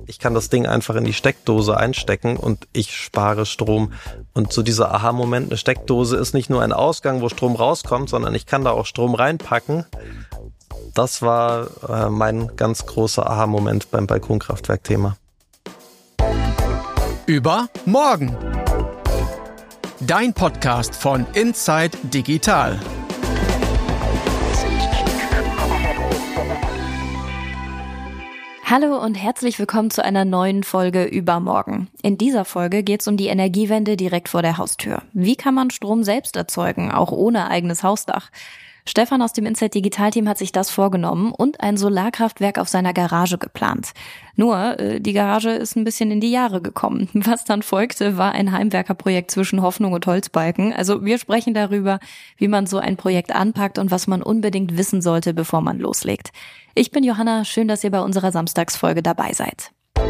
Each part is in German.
Ich kann das Ding einfach in die Steckdose einstecken und ich spare Strom. Und so dieser Aha-Moment, eine Steckdose ist nicht nur ein Ausgang, wo Strom rauskommt, sondern ich kann da auch Strom reinpacken. Das war mein ganz großer Aha-Moment beim Balkonkraftwerk-Thema. Über morgen. Dein Podcast von Inside Digital. Hallo und herzlich willkommen zu einer neuen Folge Übermorgen. In dieser Folge geht es um die Energiewende direkt vor der Haustür. Wie kann man Strom selbst erzeugen, auch ohne eigenes Hausdach? Stefan aus dem Inside Digital Team hat sich das vorgenommen und ein Solarkraftwerk auf seiner Garage geplant. Nur, die Garage ist ein bisschen in die Jahre gekommen. Was dann folgte, war ein Heimwerkerprojekt zwischen Hoffnung und Holzbalken. Also wir sprechen darüber, wie man so ein Projekt anpackt und was man unbedingt wissen sollte, bevor man loslegt. Ich bin Johanna, schön, dass ihr bei unserer Samstagsfolge dabei seid.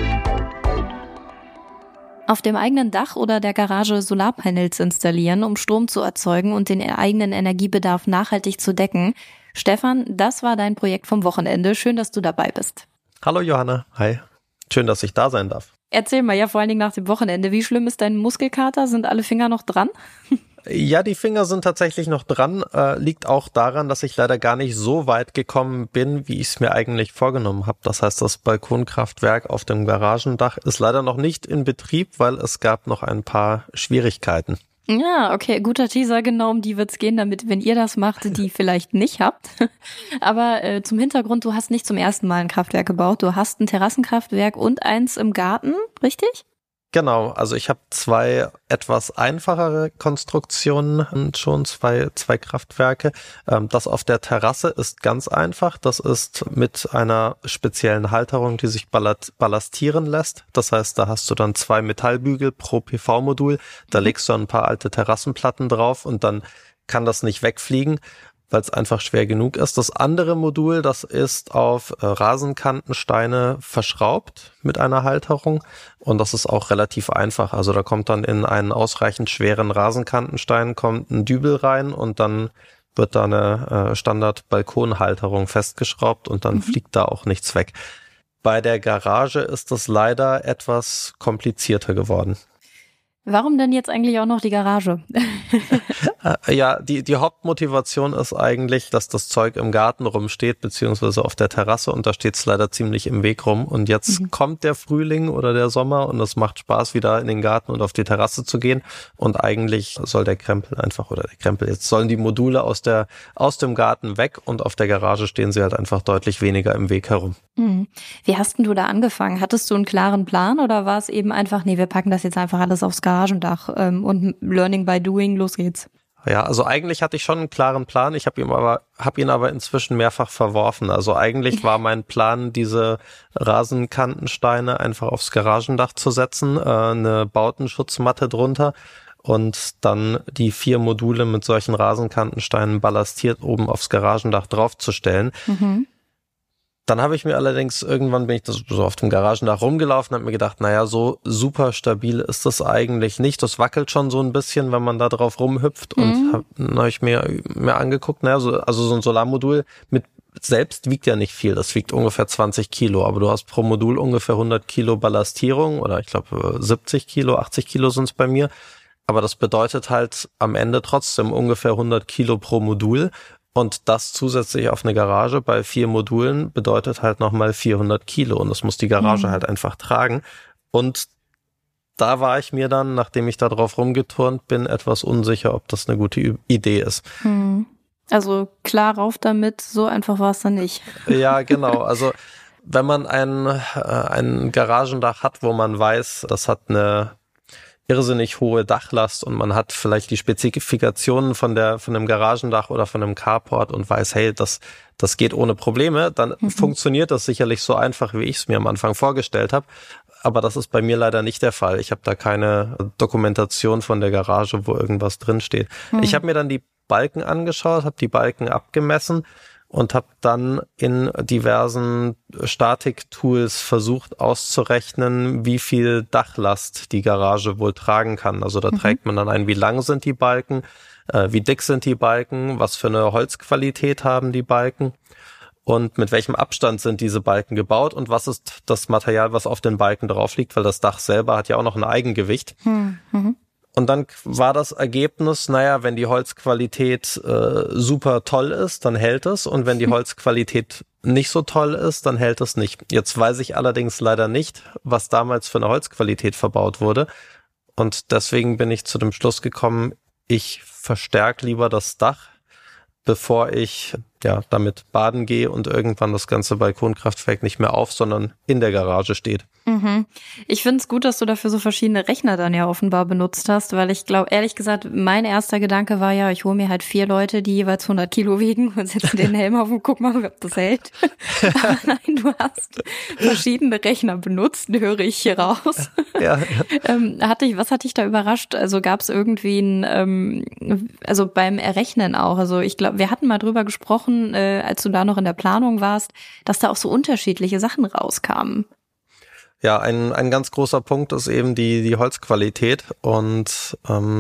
Auf dem eigenen Dach oder der Garage Solarpanels installieren, um Strom zu erzeugen und den eigenen Energiebedarf nachhaltig zu decken. Stefan, das war dein Projekt vom Wochenende. Schön, dass du dabei bist. Hallo Johanna, hi. Schön, dass ich da sein darf. Erzähl mal, ja vor allen Dingen nach dem Wochenende, wie schlimm ist dein Muskelkater? Sind alle Finger noch dran? Ja, die Finger sind tatsächlich noch dran. Liegt auch daran, dass ich leider gar nicht so weit gekommen bin, wie ich es mir eigentlich vorgenommen habe. Das heißt, das Balkonkraftwerk auf dem Garagendach ist leider noch nicht in Betrieb, weil es gab noch ein paar Schwierigkeiten. Ja, okay, guter Teaser, genau um die wird's gehen, damit, wenn ihr das macht, die vielleicht nicht habt. Aber zum Hintergrund, du hast nicht zum ersten Mal ein Kraftwerk gebaut, du hast ein Terrassenkraftwerk und eins im Garten, richtig? Genau, also ich habe zwei etwas einfachere Konstruktionen und schon zwei Kraftwerke. Das auf der Terrasse ist ganz einfach. Das ist mit einer speziellen Halterung, die sich ballastieren lässt. Das heißt, da hast du dann 2 Metallbügel pro PV-Modul. Da legst du ein paar alte Terrassenplatten drauf und dann kann das nicht wegfliegen, weil es einfach schwer genug ist. Das andere Modul, das ist auf Rasenkantensteine verschraubt mit einer Halterung und das ist auch relativ einfach. Also da kommt dann in einen ausreichend schweren Rasenkantenstein kommt ein Dübel rein und dann wird da eine Standard-Balkonhalterung festgeschraubt und dann fliegt da auch nichts weg. Bei der Garage ist das leider etwas komplizierter geworden. Warum denn jetzt eigentlich auch noch die Garage? Ja, die Hauptmotivation ist eigentlich, dass das Zeug im Garten rumsteht, beziehungsweise auf der Terrasse und da steht es leider ziemlich im Weg rum. Und jetzt kommt der Frühling oder der Sommer und es macht Spaß, wieder in den Garten und auf die Terrasse zu gehen. Und eigentlich soll jetzt sollen die Module aus dem Garten weg und auf der Garage stehen sie halt einfach deutlich weniger im Weg herum. Wie hast denn du da angefangen? Hattest du einen klaren Plan oder war es eben einfach, nee, wir packen das jetzt einfach alles aufs Garagendach und Learning by Doing, los geht's? Ja, also eigentlich hatte ich schon einen klaren Plan. Ich habe ihn aber inzwischen mehrfach verworfen. Also eigentlich war mein Plan, diese Rasenkantensteine einfach aufs Garagendach zu setzen, eine Bautenschutzmatte drunter und dann die 4 Module mit solchen Rasenkantensteinen ballastiert oben aufs Garagendach draufzustellen. Dann habe ich mir allerdings, irgendwann bin ich so auf dem Garagendach rumgelaufen und habe mir gedacht, naja, so super stabil ist das eigentlich nicht. Das wackelt schon so ein bisschen, wenn man da drauf rumhüpft. Und habe ich mir angeguckt, naja, so ein Solarmodul selbst wiegt ja nicht viel. Das wiegt ungefähr 20 Kilo, aber du hast pro Modul ungefähr 100 Kilo Ballastierung oder ich glaube 70 Kilo, 80 Kilo sind es bei mir. Aber das bedeutet halt am Ende trotzdem ungefähr 100 Kilo pro Modul. Und das zusätzlich auf eine Garage bei 4 Modulen bedeutet halt nochmal 400 Kilo und das muss die Garage halt einfach tragen. Und da war ich mir dann, nachdem ich da drauf rumgeturnt bin, etwas unsicher, ob das eine gute Idee ist. Also klar rauf damit, so einfach war es dann nicht. Ja, genau. Also wenn man ein Garagendach hat, wo man weiß, das hat eine irrsinnig hohe Dachlast und man hat vielleicht die Spezifikationen von dem Garagendach oder von dem Carport und weiß, hey, das geht ohne Probleme, dann funktioniert das sicherlich so einfach, wie ich es mir am Anfang vorgestellt habe. Aber das ist bei mir leider nicht der Fall. Ich habe da keine Dokumentation von der Garage, wo irgendwas drinsteht. Ich habe mir dann die Balken angeschaut, habe die Balken abgemessen und habe dann in diversen Statik-Tools versucht auszurechnen, wie viel Dachlast die Garage wohl tragen kann. Also da trägt man dann ein, wie lang sind die Balken, wie dick sind die Balken, was für eine Holzqualität haben die Balken. und mit welchem Abstand sind diese Balken gebaut und was ist das Material, was auf den Balken drauf liegt, weil das Dach selber hat ja auch noch ein Eigengewicht. Mhm. Und dann war das Ergebnis, wenn die Holzqualität super toll ist, dann hält es. Und wenn die Holzqualität nicht so toll ist, dann hält es nicht. Jetzt weiß ich allerdings leider nicht, was damals für eine Holzqualität verbaut wurde. Und deswegen bin ich zu dem Schluss gekommen, ich verstärke lieber das Dach, bevor ich damit baden gehe und irgendwann das ganze Balkonkraftwerk nicht mehr auf, sondern in der Garage steht. Mhm. Ich finde es gut, dass du dafür so verschiedene Rechner dann ja offenbar benutzt hast, weil ich glaube, ehrlich gesagt, mein erster Gedanke war ich hole mir halt 4 Leute, die jeweils 100 Kilo wiegen und setze den Helm auf und guck mal, ob das hält. Aber nein, du hast verschiedene Rechner benutzt, höre ich hier raus. Ja. Was hat dich da überrascht? Also gab es irgendwie also beim Errechnen auch, also ich glaube, wir hatten mal drüber gesprochen, als du da noch in der Planung warst, dass da auch so unterschiedliche Sachen rauskamen. Ja, ein ganz großer Punkt ist eben die Holzqualität und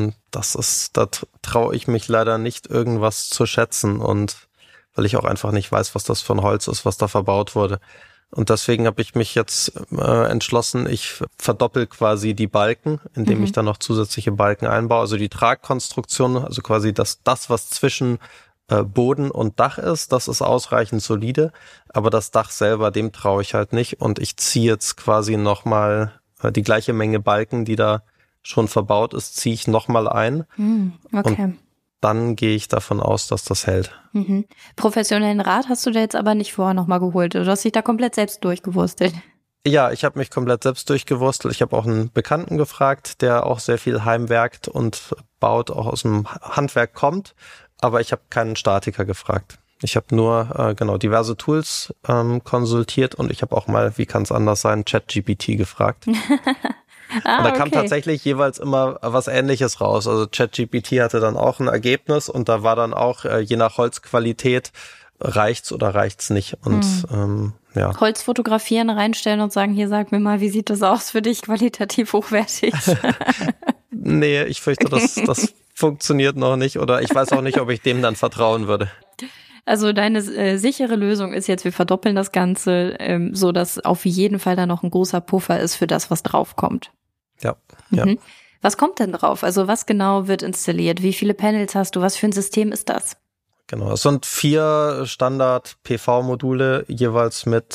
da traue ich mich leider nicht, irgendwas zu schätzen und weil ich auch einfach nicht weiß, was das für ein Holz ist, was da verbaut wurde. Und deswegen habe ich mich jetzt entschlossen, ich verdoppel quasi die Balken, indem ich dann noch zusätzliche Balken einbaue. Also die Tragkonstruktion, also quasi das was zwischen Boden und Dach ist, das ist ausreichend solide, aber das Dach selber, dem traue ich halt nicht und ich ziehe jetzt quasi nochmal die gleiche Menge Balken, die da schon verbaut ist, ziehe ich nochmal ein. Okay. Und dann gehe ich davon aus, dass das hält. Mhm. Professionellen Rat hast du dir jetzt aber nicht vorher nochmal geholt, du hast dich da komplett selbst durchgewurstelt. Ja, ich habe mich komplett selbst durchgewurstelt. Ich habe auch einen Bekannten gefragt, der auch sehr viel heimwerkt und baut, auch aus dem Handwerk kommt. Aber ich habe keinen Statiker gefragt. Ich habe nur diverse Tools konsultiert und ich habe auch mal, wie kann es anders sein, ChatGPT gefragt. Und da kam tatsächlich jeweils immer was Ähnliches raus. Also ChatGPT hatte dann auch ein Ergebnis und da war dann auch, je nach Holzqualität, reicht's oder reicht's nicht. Und Holz fotografieren, reinstellen und sagen, hier, sag mir mal, wie sieht das aus für dich, qualitativ hochwertig? Nee, ich fürchte, das funktioniert noch nicht oder ich weiß auch nicht, ob ich dem dann vertrauen würde. Also deine sichere Lösung ist jetzt, wir verdoppeln das Ganze, so dass auf jeden Fall da noch ein großer Puffer ist für das, was draufkommt. Ja. Was kommt denn drauf? Also was genau wird installiert? Wie viele Panels hast du? Was für ein System ist das? Genau, es sind 4 Standard-PV-Module, jeweils mit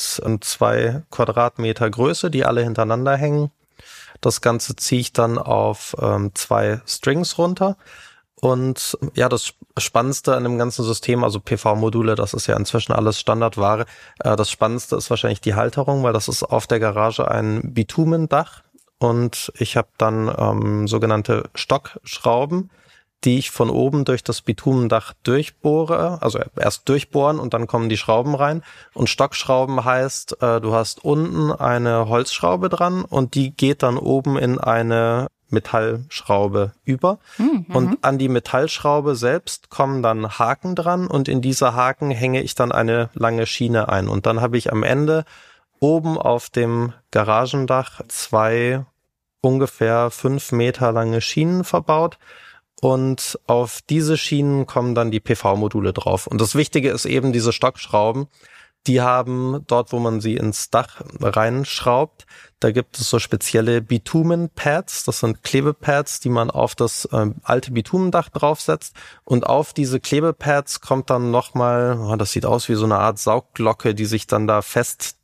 2 Quadratmeter Größe, die alle hintereinander hängen. Das Ganze ziehe ich dann auf 2 Strings runter. Und ja, das Spannendste an dem ganzen System, also PV-Module, das ist ja inzwischen alles Standardware. Das Spannendste ist wahrscheinlich die Halterung, weil das ist auf der Garage ein Bitumendach. Und ich habe dann sogenannte Stockschrauben, die ich von oben durch das Bitumendach durchbohre, also erst durchbohren und dann kommen die Schrauben rein. Und Stockschrauben heißt, du hast unten eine Holzschraube dran und die geht dann oben in eine Metallschraube über. Und an die Metallschraube selbst kommen dann Haken dran und in diese Haken hänge ich dann eine lange Schiene ein. Und dann habe ich am Ende oben auf dem Garagendach 2 ungefähr 5 Meter lange Schienen verbaut. Und auf diese Schienen kommen dann die PV-Module drauf. Und das Wichtige ist eben diese Stockschrauben. Die haben dort, wo man sie ins Dach reinschraubt, da gibt es so spezielle Bitumen-Pads. Das sind Klebepads, die man auf das alte Bitumendach draufsetzt. Und auf diese Klebepads kommt dann nochmal, das sieht aus wie so eine Art Saugglocke, die sich dann da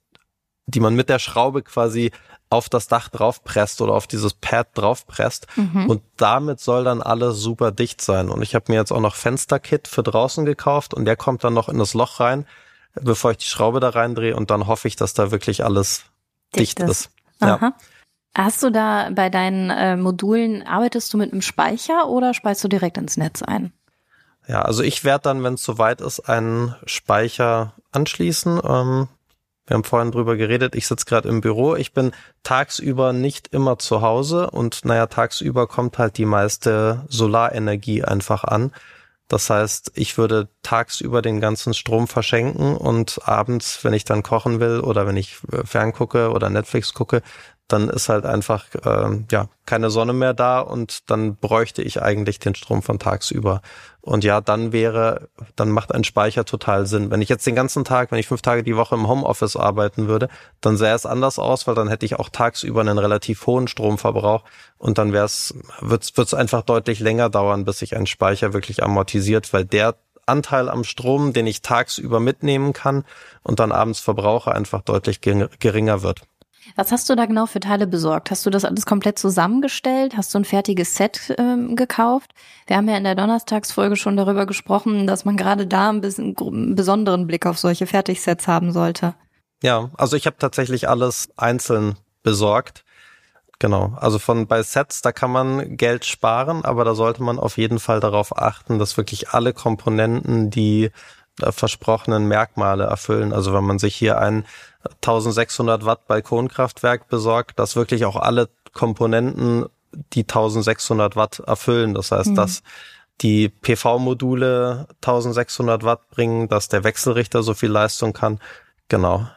die man mit der Schraube quasi auf das Dach draufpresst oder auf dieses Pad draufpresst. Und damit soll dann alles super dicht sein. Und ich habe mir jetzt auch noch Fensterkit für draußen gekauft und der kommt dann noch in das Loch rein, bevor ich die Schraube da reindrehe und dann hoffe ich, dass da wirklich alles dicht ist. Aha. Ja. Hast du da bei deinen Modulen, arbeitest du mit einem Speicher oder speist du direkt ins Netz ein? Ja, also ich werde dann, wenn es soweit ist, einen Speicher anschließen. Wir haben vorhin drüber geredet, ich sitze gerade im Büro, ich bin tagsüber nicht immer zu Hause und tagsüber kommt halt die meiste Solarenergie einfach an. Das heißt, ich würde tagsüber den ganzen Strom verschenken und abends, wenn ich dann kochen will oder wenn ich ferngucke oder Netflix gucke, dann ist halt einfach keine Sonne mehr da und dann bräuchte ich eigentlich den Strom von tagsüber. Und ja, dann macht ein Speicher total Sinn. Wenn ich jetzt den ganzen Tag, wenn ich 5 Tage die Woche im Homeoffice arbeiten würde, dann sähe es anders aus, weil dann hätte ich auch tagsüber einen relativ hohen Stromverbrauch und dann wird's einfach deutlich länger dauern, bis sich ein Speicher wirklich amortisiert, weil der Anteil am Strom, den ich tagsüber mitnehmen kann und dann abends verbrauche, einfach deutlich geringer wird. Was hast du da genau für Teile besorgt? Hast du das alles komplett zusammengestellt? Hast du ein fertiges Set gekauft? Wir haben ja in der Donnerstagsfolge schon darüber gesprochen, dass man gerade da ein bisschen einen besonderen Blick auf solche Fertigsets haben sollte. Ja, also ich habe tatsächlich alles einzeln besorgt. Genau, also bei Sets, da kann man Geld sparen, aber da sollte man auf jeden Fall darauf achten, dass wirklich alle Komponenten die versprochenen Merkmale erfüllen. Also wenn man sich hier ein 1600 Watt Balkonkraftwerk besorgt, dass wirklich auch alle Komponenten die 1600 Watt erfüllen. Das heißt, dass die PV-Module 1600 Watt bringen, dass der Wechselrichter so viel Leistung kann. Genau.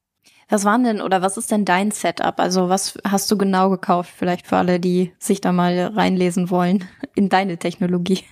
Was ist denn dein Setup? Also was hast du genau gekauft? Vielleicht für alle, die sich da mal reinlesen wollen in deine Technologie.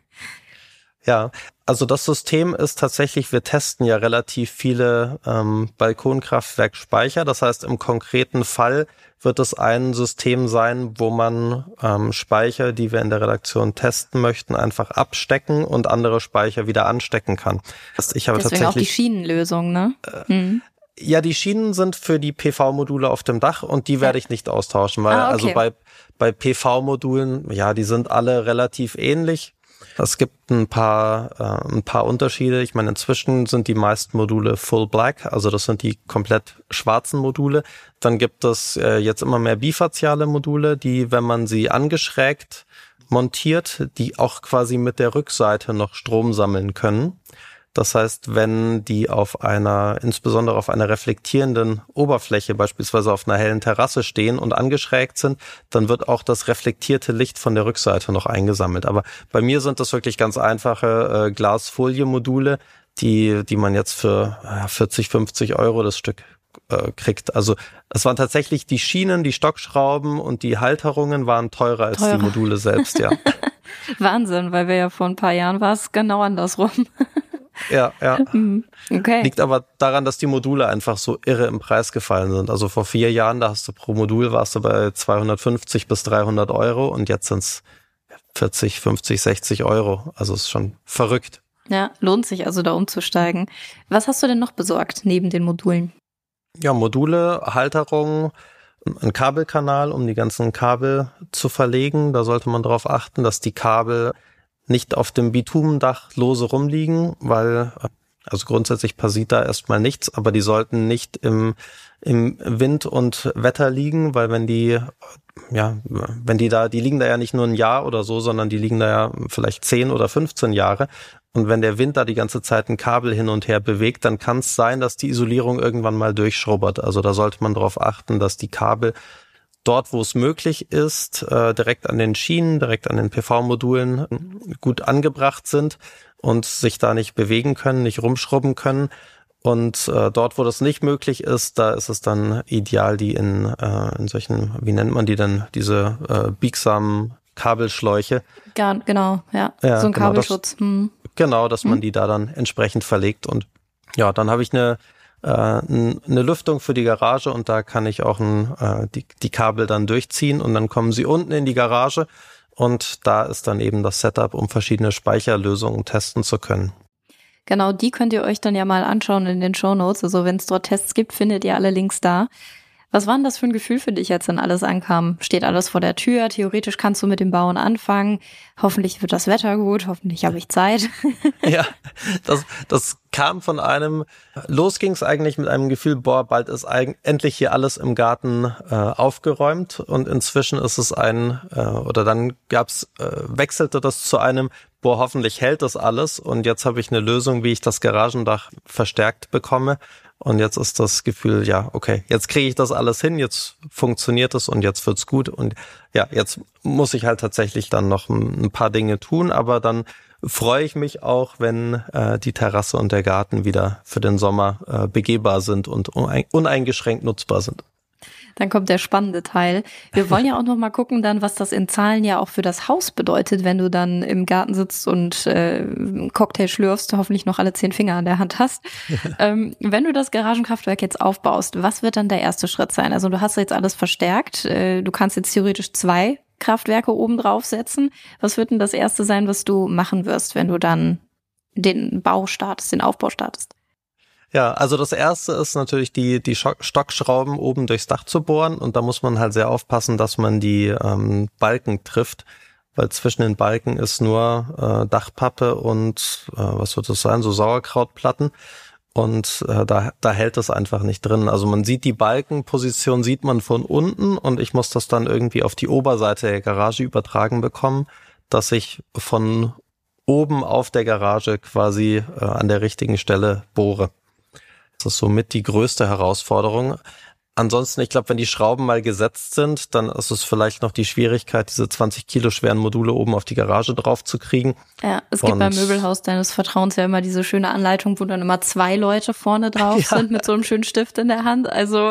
Ja, also das System ist tatsächlich, wir testen ja relativ viele Balkonkraftwerkspeicher. Das heißt, im konkreten Fall wird es ein System sein, wo man Speicher, die wir in der Redaktion testen möchten, einfach abstecken und andere Speicher wieder anstecken kann. Ich habe Deswegen auch die Schienenlösung, ne? Ja, die Schienen sind für die PV-Module auf dem Dach und die werde ich nicht austauschen, weil also bei PV-Modulen, ja, die sind alle relativ ähnlich. Es gibt ein paar Unterschiede. Ich meine, inzwischen sind die meisten Module Full Black, also das sind die komplett schwarzen Module. Dann gibt es jetzt immer mehr bifaziale Module, die, wenn man sie angeschrägt montiert, die auch quasi mit der Rückseite noch Strom sammeln können. Das heißt, wenn die insbesondere auf einer reflektierenden Oberfläche, beispielsweise auf einer hellen Terrasse stehen und angeschrägt sind, dann wird auch das reflektierte Licht von der Rückseite noch eingesammelt. Aber bei mir sind das wirklich ganz einfache Glasfolie-Module, die man jetzt für 40, 50 Euro das Stück kriegt. Also es waren tatsächlich die Schienen, die Stockschrauben und die Halterungen waren teurer als die Module selbst, ja. Wahnsinn, weil wir ja vor ein paar Jahren war es genau andersrum. Ja. Okay. Liegt aber daran, dass die Module einfach so irre im Preis gefallen sind. Also vor 4 Jahren, warst du bei 250 bis 300 Euro und jetzt sind es 40, 50, 60 Euro. Also ist schon verrückt. Ja, lohnt sich also da umzusteigen. Was hast du denn noch besorgt neben den Modulen? Ja, Module, Halterung, ein Kabelkanal, um die ganzen Kabel zu verlegen. Da sollte man darauf achten, dass die Kabel nicht auf dem Bitumendach lose rumliegen, weil, also grundsätzlich passiert da erstmal nichts, aber die sollten nicht im Wind und Wetter liegen, weil die liegen da ja nicht nur ein Jahr oder so, sondern die liegen da ja vielleicht 10 oder 15 Jahre. Und wenn der Wind da die ganze Zeit ein Kabel hin und her bewegt, dann kann es sein, dass die Isolierung irgendwann mal durchschrubbert. Also da sollte man darauf achten, dass die Kabel dort, wo es möglich ist, direkt an den Schienen, direkt an den PV-Modulen gut angebracht sind und sich da nicht bewegen können, nicht rumschrubben können. Und dort, wo das nicht möglich ist, da ist es dann ideal, die in solchen, wie nennt man die denn, diese biegsamen Kabelschläuche. Ja, genau, ja so ein Kabelschutz. Dass man die da dann entsprechend verlegt. Und ja, dann habe ich eine Lüftung für die Garage und da kann ich auch die Kabel dann durchziehen und dann kommen sie unten in die Garage und da ist dann eben das Setup, um verschiedene Speicherlösungen testen zu können. Genau, die könnt ihr euch dann ja mal anschauen in den Shownotes. Also wenn es dort Tests gibt, findet ihr alle Links da. Was war denn das für ein Gefühl für dich, als dann alles ankam? Steht alles vor der Tür, theoretisch kannst du mit dem Bauen anfangen. Hoffentlich wird das Wetter gut, hoffentlich habe ich Zeit. Ja, das kam von los ging es eigentlich mit einem Gefühl, bald ist endlich hier alles im Garten aufgeräumt und inzwischen ist es wechselte das zu einem, hoffentlich hält das alles und jetzt habe ich eine Lösung, wie ich das Garagendach verstärkt bekomme. Und jetzt ist das Gefühl, ja, okay, jetzt kriege ich das alles hin, jetzt funktioniert es und jetzt wird's gut. Und ja, jetzt muss ich halt tatsächlich dann noch ein paar Dinge tun, aber dann freue ich mich auch, wenn die Terrasse und der Garten wieder für den Sommer begehbar sind und uneingeschränkt nutzbar sind. Dann kommt der spannende Teil. Wir wollen ja auch noch mal gucken dann, was das in Zahlen ja auch für das Haus bedeutet, wenn du dann im Garten sitzt und Cocktail schlürfst, hoffentlich noch alle 10 Finger an der Hand hast. Wenn du das Garagenkraftwerk jetzt aufbaust, was wird dann der erste Schritt sein? Also du hast jetzt alles verstärkt. Du kannst jetzt theoretisch 2 Kraftwerke oben draufsetzen. Was wird denn das erste sein, was du machen wirst, wenn du dann den Aufbau startest? Ja, also das erste ist natürlich die Stockschrauben oben durchs Dach zu bohren, und da muss man halt sehr aufpassen, dass man die Balken trifft, weil zwischen den Balken ist nur Dachpappe und was wird das sein, so Sauerkrautplatten, und da hält es einfach nicht drin. Also man sieht die Balkenposition, sieht man von unten, und ich muss das dann irgendwie auf die Oberseite der Garage übertragen bekommen, dass ich von oben auf der Garage quasi an der richtigen Stelle bohre. Das ist somit die größte Herausforderung. Ansonsten, ich glaube, wenn die Schrauben mal gesetzt sind, dann ist es vielleicht noch die Schwierigkeit, diese 20 Kilo schweren Module oben auf die Garage drauf zu kriegen. Ja, es gibt beim Möbelhaus deines Vertrauens ja immer diese schöne Anleitung, wo dann immer 2 Leute vorne drauf sind mit so einem schönen Stift in der Hand. Also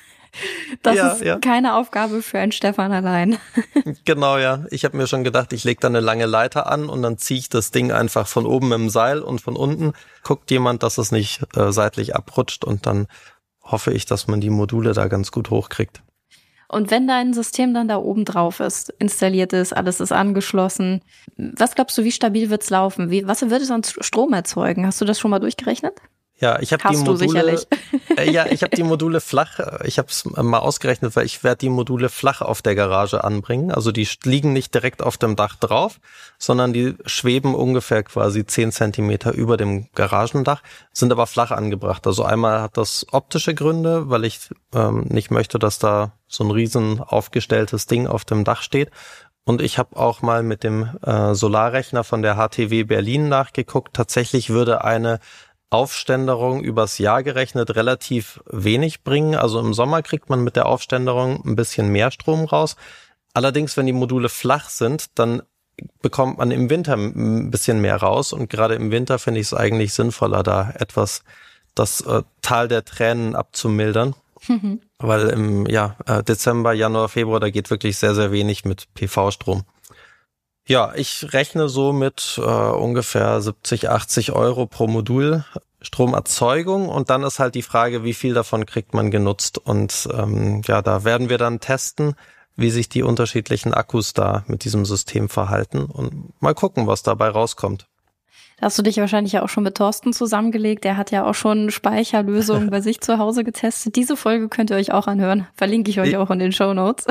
das ist keine Aufgabe für einen Stefan allein. Genau, ja. Ich habe mir schon gedacht, ich lege da eine lange Leiter an und dann ziehe ich das Ding einfach von oben im Seil, und von unten guckt jemand, dass es nicht seitlich abrutscht, und dann hoffe ich, dass man die Module da ganz gut hochkriegt. Und wenn dein System dann da oben drauf ist, installiert ist, alles ist angeschlossen, was glaubst du, wie stabil wird's laufen? Was wird es an Strom erzeugen? Hast du das schon mal durchgerechnet? Ja, ich habe die Module. Ich habe die Module flach. Ich habe es mal ausgerechnet, weil ich werde die Module flach auf der Garage anbringen. Also die liegen nicht direkt auf dem Dach drauf, sondern die schweben ungefähr quasi 10 Zentimeter über dem Garagendach, sind aber flach angebracht. Also einmal hat das optische Gründe, weil ich nicht möchte, dass da so ein riesen aufgestelltes Ding auf dem Dach steht. Und ich habe auch mal mit dem Solarrechner von der HTW Berlin nachgeguckt. Tatsächlich würde eine Aufständerung übers Jahr gerechnet relativ wenig bringen. Also im Sommer kriegt man mit der Aufständerung ein bisschen mehr Strom raus. Allerdings, wenn die Module flach sind, dann bekommt man im Winter ein bisschen mehr raus. Und gerade im Winter finde ich es eigentlich sinnvoller, da etwas das Tal der Tränen abzumildern. Weil im Dezember, Januar, Februar, da geht wirklich sehr, sehr wenig mit PV-Strom. Ja, ich rechne so mit ungefähr 70, 80 Euro pro Modul Stromerzeugung, und dann ist halt die Frage, wie viel davon kriegt man genutzt, und da werden wir dann testen, wie sich die unterschiedlichen Akkus da mit diesem System verhalten, und mal gucken, was dabei rauskommt. Da hast du dich wahrscheinlich auch schon mit Thorsten zusammengelegt, der hat ja auch schon Speicherlösungen bei sich zu Hause getestet. Diese Folge könnt ihr euch auch anhören, verlinke ich euch auch in den Shownotes.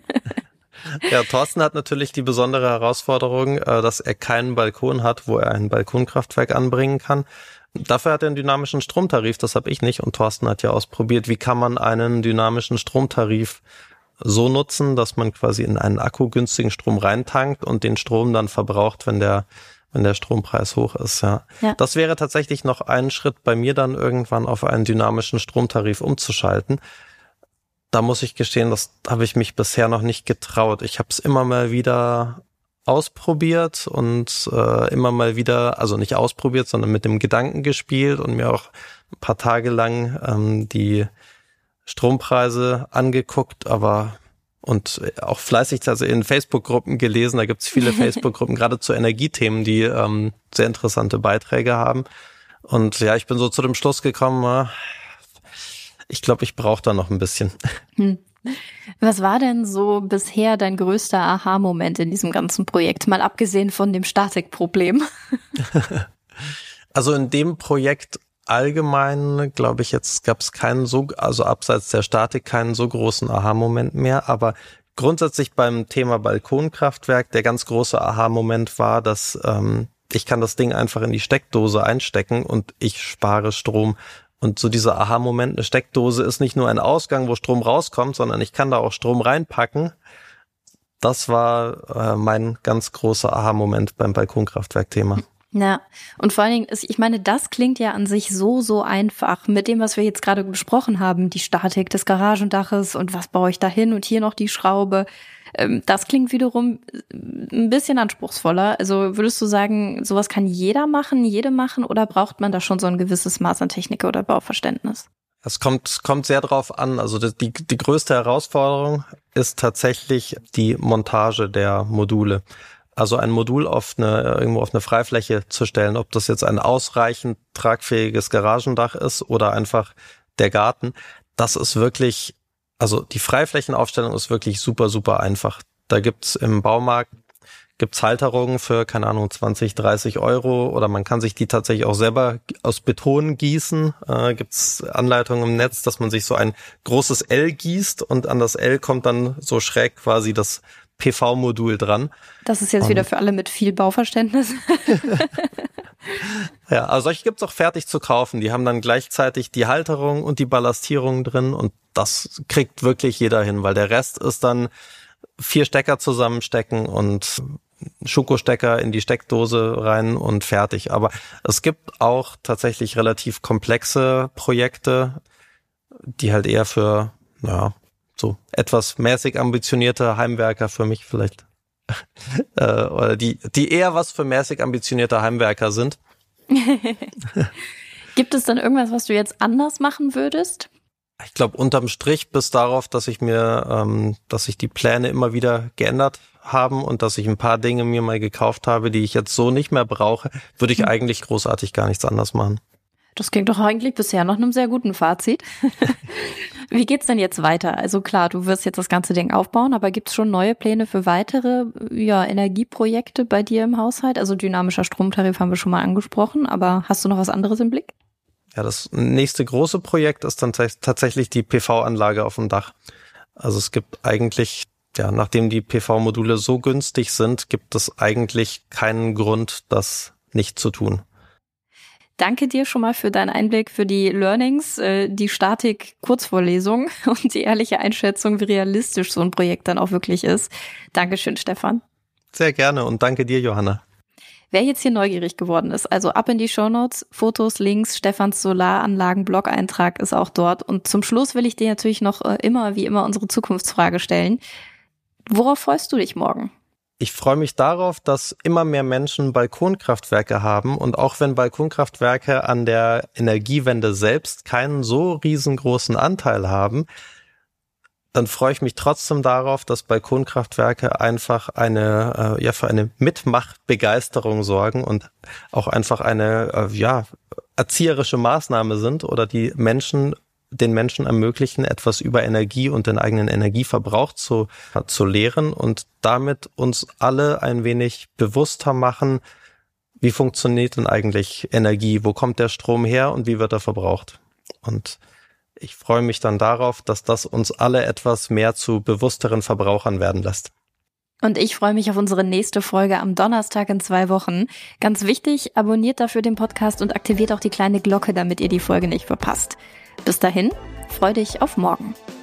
Ja, Thorsten hat natürlich die besondere Herausforderung, dass er keinen Balkon hat, wo er ein Balkonkraftwerk anbringen kann. Dafür hat er einen dynamischen Stromtarif, das habe ich nicht. Und Thorsten hat ja ausprobiert, wie kann man einen dynamischen Stromtarif so nutzen, dass man quasi in einen Akku günstigen Strom reintankt und den Strom dann verbraucht, wenn der Strompreis hoch ist. Ja. Das wäre tatsächlich noch ein Schritt bei mir, dann irgendwann auf einen dynamischen Stromtarif umzuschalten. Da muss ich gestehen, das habe ich mich bisher noch nicht getraut. Ich habe es immer mal wieder ausprobiert und immer mal wieder, also nicht ausprobiert, sondern mit dem Gedanken gespielt und mir auch ein paar Tage lang die Strompreise angeguckt, und auch fleißig also in Facebook-Gruppen gelesen. Da gibt es viele Facebook-Gruppen, gerade zu Energiethemen, die sehr interessante Beiträge haben. Und ja, ich bin so zu dem Schluss gekommen, ich glaube, ich brauche da noch ein bisschen. Was war denn so bisher dein größter Aha-Moment in diesem ganzen Projekt, mal abgesehen von dem Statikproblem? Also in dem Projekt allgemein, glaube ich, jetzt gab es also abseits der Statik keinen so großen Aha-Moment mehr, aber grundsätzlich beim Thema Balkonkraftwerk, der ganz große Aha-Moment war, dass ich kann das Ding einfach in die Steckdose einstecken und ich spare Strom. Und so dieser Aha-Moment, eine Steckdose ist nicht nur ein Ausgang, wo Strom rauskommt, sondern ich kann da auch Strom reinpacken. Das war mein ganz großer Aha-Moment beim Balkonkraftwerk-Thema. Ja, und vor allen Dingen, ich meine, das klingt ja an sich so einfach mit dem, was wir jetzt gerade besprochen haben, die Statik des Garagendaches und was baue ich da hin und hier noch die Schraube. Das klingt wiederum ein bisschen anspruchsvoller. Also würdest du sagen, sowas kann jede machen, oder braucht man da schon so ein gewisses Maß an Technik oder Bauverständnis? Es kommt sehr drauf an. Also die größte Herausforderung ist tatsächlich die Montage der Module. Also ein Modul irgendwo auf eine Freifläche zu stellen, ob das jetzt ein ausreichend tragfähiges Garagendach ist oder einfach der Garten, das ist wirklich, also die Freiflächenaufstellung ist wirklich super, super einfach. Da gibt's im Baumarkt Halterungen für, keine Ahnung, 20, 30 Euro oder man kann sich die tatsächlich auch selber aus Beton gießen. Gibt's Anleitungen im Netz, dass man sich so ein großes L gießt und an das L kommt dann so schräg quasi das PV-Modul dran. Das ist jetzt wieder für alle mit viel Bauverständnis. Ja, also solche gibt's auch fertig zu kaufen. Die haben dann gleichzeitig die Halterung und die Ballastierung drin und das kriegt wirklich jeder hin, weil der Rest ist dann 4 Stecker zusammenstecken und Schokostecker in die Steckdose rein und fertig. Aber es gibt auch tatsächlich relativ komplexe Projekte, die halt eher für, so etwas mäßig ambitionierte Heimwerker für mich vielleicht, oder die eher was für mäßig ambitionierte Heimwerker sind. Gibt es dann irgendwas, was du jetzt anders machen würdest? Ich glaube, unterm Strich bis darauf, dass sich die Pläne immer wieder geändert haben und dass ich ein paar Dinge mir mal gekauft habe, die ich jetzt so nicht mehr brauche, würde ich eigentlich großartig gar nichts anders machen. Das klingt doch eigentlich bisher nach einem sehr guten Fazit. Wie geht's denn jetzt weiter? Also klar, du wirst jetzt das ganze Ding aufbauen, aber gibt's schon neue Pläne für weitere Energieprojekte bei dir im Haushalt? Also dynamischer Stromtarif haben wir schon mal angesprochen, aber hast du noch was anderes im Blick? Ja, das nächste große Projekt ist dann tatsächlich die PV-Anlage auf dem Dach. Also es gibt eigentlich, nachdem die PV-Module so günstig sind, gibt es eigentlich keinen Grund, das nicht zu tun. Danke dir schon mal für deinen Einblick, für die Learnings, die Statik-Kurzvorlesung und die ehrliche Einschätzung, wie realistisch so ein Projekt dann auch wirklich ist. Dankeschön, Stefan. Sehr gerne und danke dir, Johanna. Wer jetzt hier neugierig geworden ist, also ab in die Shownotes, Fotos, Links, Stefans Solaranlagen-Blog-Eintrag ist auch dort. Und zum Schluss will ich dir natürlich noch wie immer unsere Zukunftsfrage stellen. Worauf freust du dich morgen? Ich freue mich darauf, dass immer mehr Menschen Balkonkraftwerke haben und auch wenn Balkonkraftwerke an der Energiewende selbst keinen so riesengroßen Anteil haben, dann freue ich mich trotzdem darauf, dass Balkonkraftwerke einfach für eine Mitmachbegeisterung sorgen und auch einfach eine erzieherische Maßnahme sind oder den Menschen ermöglichen, etwas über Energie und den eigenen Energieverbrauch zu lehren und damit uns alle ein wenig bewusster machen, wie funktioniert denn eigentlich Energie, wo kommt der Strom her und wie wird er verbraucht. Und ich freue mich dann darauf, dass das uns alle etwas mehr zu bewussteren Verbrauchern werden lässt. Und ich freue mich auf unsere nächste Folge am Donnerstag in 2 Wochen. Ganz wichtig, abonniert dafür den Podcast und aktiviert auch die kleine Glocke, damit ihr die Folge nicht verpasst. Bis dahin, freu dich auf morgen.